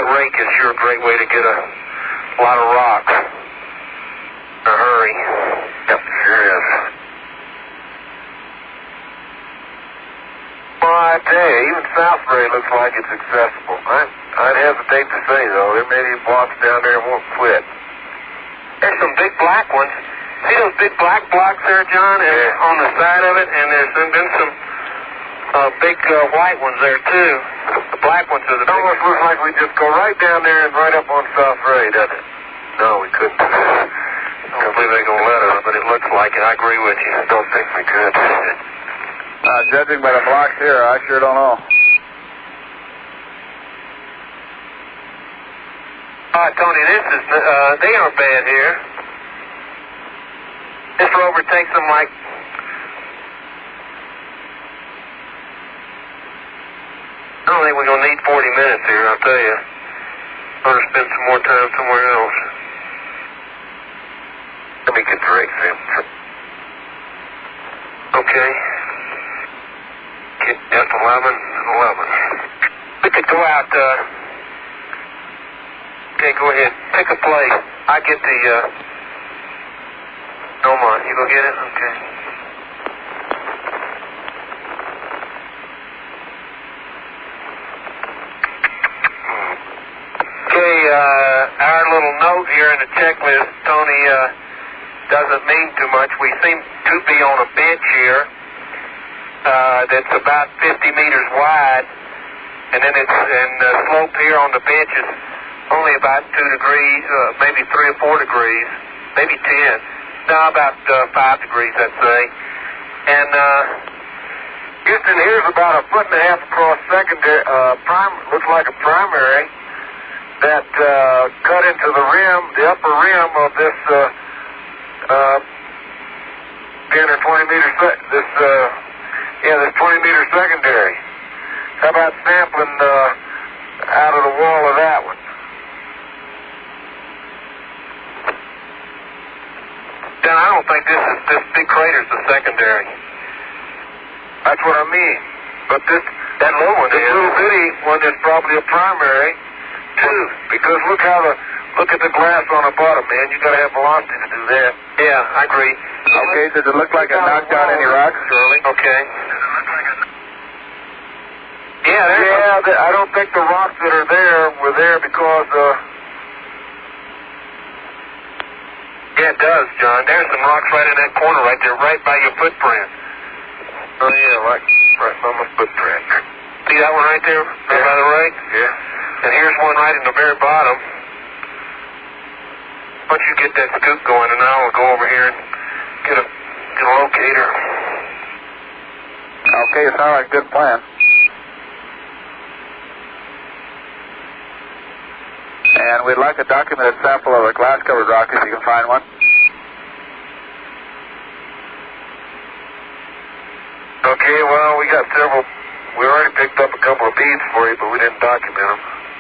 That rake is sure a great way to get a lot of rocks in a hurry. Yep, sure is. Well, I tell you, even South Ray looks like it's accessible. I'd hesitate to say, though. There may be blocks down there that won't quit. There's some big black ones. See those big black blocks there, John, on the side of it? And there's been some big white ones there, too. The black ones are the big ones. It almost looks like we just go right down there and right up on South Ray, doesn't it? No, we couldn't. I don't believe they're going to let us, but it looks like it. I agree with you. I don't think we could. Judging by the blocks here, I sure don't know. Tony, they aren't bad here. This rover takes them like, I don't think we're going to need 40 minutes here, I'll tell you. I'm going to spend some more time somewhere else. Let me get the rakes in. Okay. That's 11 and 11. We could go out, okay, go ahead. Pick a place. I get the, Noma. You go get it? Okay. Okay, our little note here in the checklist, Tony, doesn't mean too much. We seem to be on a bench here that's about 50 meters wide, and then the slope here on the bench is only about 2 degrees, maybe 3 or 4 degrees, maybe 10. No, about 5 degrees, I'd say. And Houston, here's about 1.5 foot across secondary, looks like a primary that cut into the rim, the upper rim of this 10 or 20 meter this 20 meter secondary. How about sampling out of the wall of that one? Dan, I don't think this big crater's the secondary. That's what I mean. But that low one this little bitty one is probably a primary too, because look at the glass on the bottom, man. You got to have velocity to do that. Yeah, I agree. Okay, does it look like it knocked out any rocks? Shirley. Okay. I don't think the rocks that are there were there because yeah, it does, John. There's some rocks right in that corner right there, right by your footprint. Oh yeah, right by my footprint. See that one right there, right by the rake? Yeah. And here's one right in the very bottom. Why don't you get that scoop going, and I'll go over here and get a locator. Okay, it sounds like a good plan. And we'd like a documented sample of a glass-covered rock if you can find one. Okay, well, we got several. We already picked up a couple of beads for you, but we didn't document them.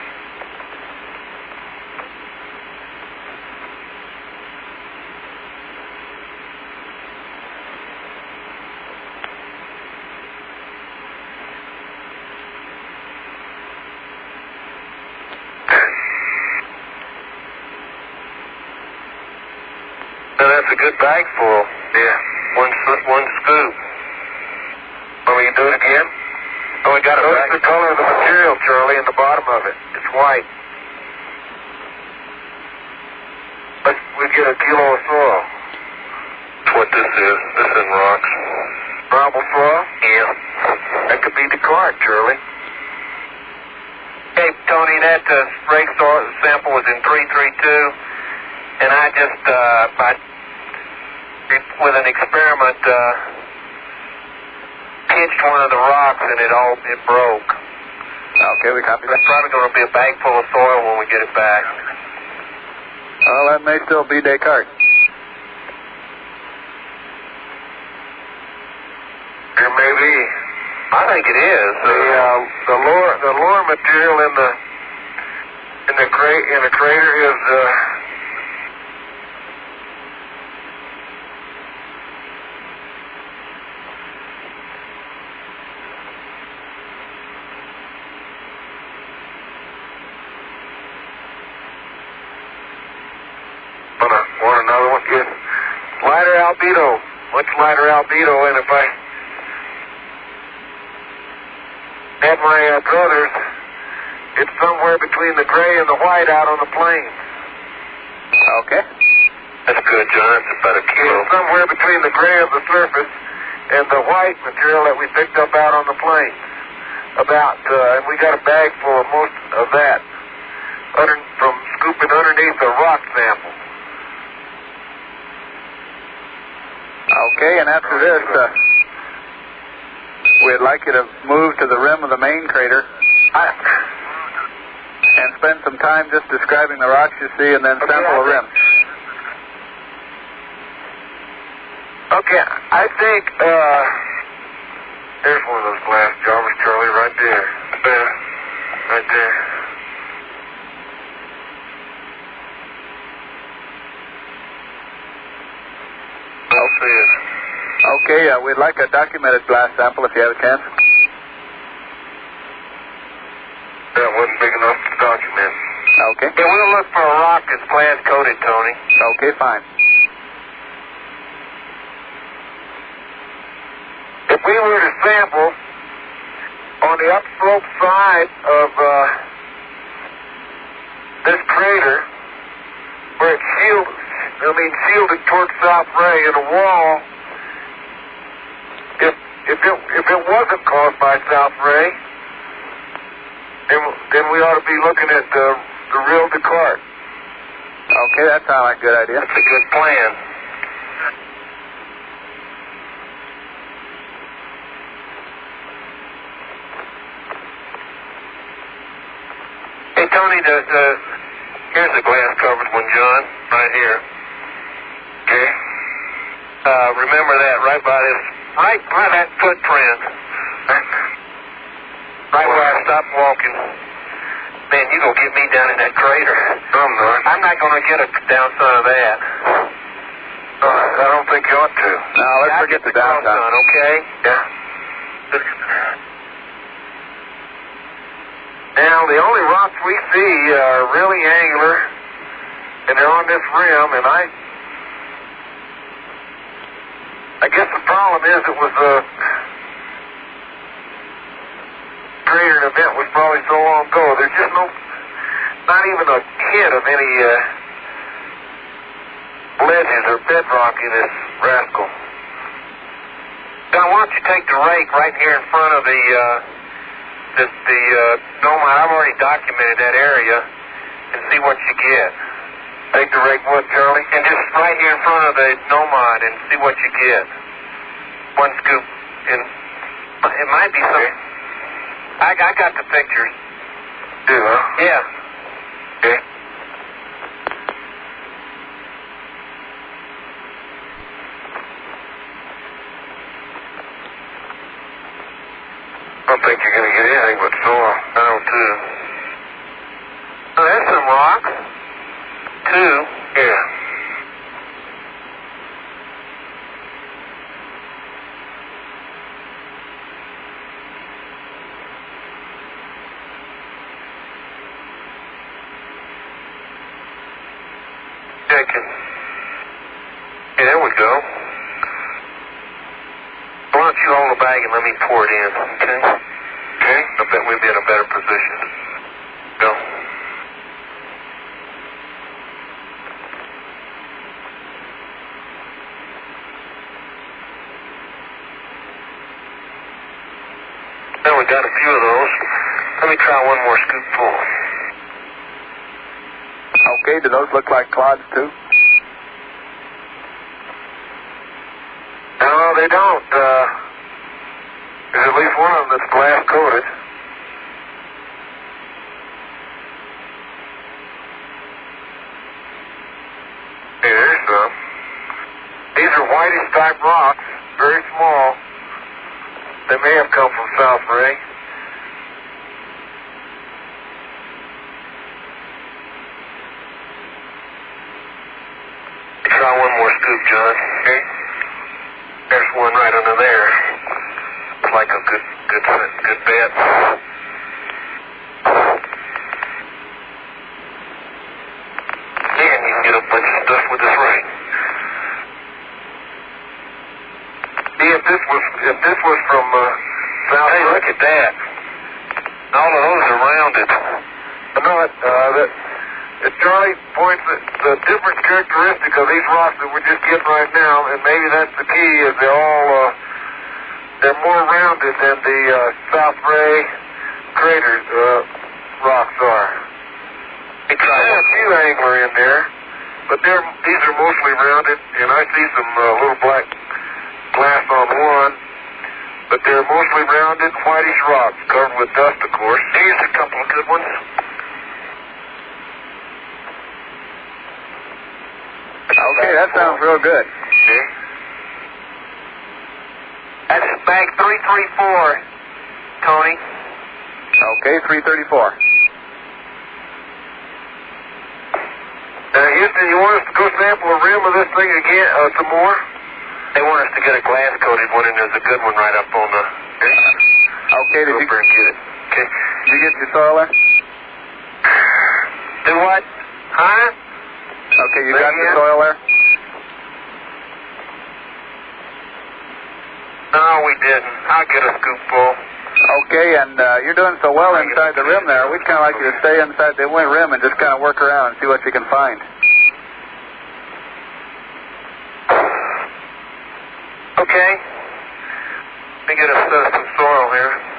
That's a good bag full. Yeah. One scoop. Want me to do it again? Oh, we got it. Notice the color of the material, Charlie, in the bottom of it. It's white. We get a kilo of soil. That's what this is. This is rocks. Marble soil? Yeah. That could be the card, Charlie. Hey, Tony, that rake sample was in 332, and I just, with an experiment, pinched one of the rocks and it broke. Okay, we copy that. There's probably going to be a bag full of soil when we get it back. Well, that may still be Descartes. There may be. I think it is. The lower material in the crater is albedo, much lighter albedo, and if I had my druthers, it's somewhere between the gray and the white out on the plains. Okay. That's good, John. That's about a kilo. It's somewhere between the gray of the surface and the white material that we picked up out on the plains. And we got a bag full of most of that from scooping underneath a rock sample. Okay, and after this, we'd like you to move to the rim of the main crater and spend some time just describing the rocks you see and then sample the rim. Okay, I think, there's one of those glass jars, Charlie, right there. Yeah, right there. I'll see it. Okay, we'd like a documented blast sample if you have a chance. That wasn't big enough to document. Okay. Yeah, we'll look for a rock that's glass coated, Tony. Okay, fine. If we were to sample on the upslope side of this crater, where it's shielded towards South Ray in a wall, if it wasn't caused by South Ray, then we ought to be looking at the real Descartes. Okay, that sounds like a good idea. That's a good plan. Hey, Tony, Here's the glass covered one, John, right here. Okay? Remember that right by that footprint. Right where I stopped walking. Man, you gonna get me down in that crater. I'm not. I'm not gonna get down some of that. I don't think you ought to. No, let's forget the downtown. Okay? Yeah. Now, the only rocks we see are really angular, and they're on this rim, and I guess the problem is it was a crater event was probably so long ago. There's just not even a hint of any ledges or bedrock in this rascal. John, why don't you take the rake right here in front of the Nomad? I've already documented that area and see what you get. Take the rake what, Charlie? And just right here in front of the Nomad and see what you get. One scoop. And it might be something. I got the pictures. Do, huh? Yeah. Okay. I don't think you're going to get anything but soil. I don't too. Oh, there's some rocks. Two. Yeah. Checking. Yeah, there we go. Why don't you hold the bag and let me pour it in, okay? Okay. I bet we'll be in a better position. Go. Now we got a few of those. Let me try one more scoopful. Okay, do those look like clods too? No, they don't. There's at least one of them that's glass coated. Hey, there's some. These are whitish type rocks, very small. They may have come from South Ray. Try one more scoop, John. Okay. There's one right under there. It's like a good bet. Yeah, and you can get a bunch of stuff with this ring. if this was from South. Hey, look at that. All of those are rounded. No, Charlie points at the different characteristic of these rocks that we're just getting right now, and maybe that's the key, is they're more rounded than the South Ray crater rocks are. There's a few angler in there, but these are mostly rounded, and I see some little black glass on one, but they're mostly rounded, whitish rocks, covered with dust, of course. Here's a couple of good ones. Okay, that sounds real good. Okay. That's bag 334, Tony. Okay, 334. Houston, you want us to go sample a rim of this thing again, some more? They want us to get a glass-coated one, and there's a good one right up on the... Okay, Go over and get it. Okay. Did you get your soil there? Do what? Huh? Okay, you got your soil there? No, we didn't. I'll get a scoopful. Okay, and you're doing so well inside the rim there, we'd kind of like you to stay inside the rim and just kind of work around and see what you can find. Okay. Let me get some soil here.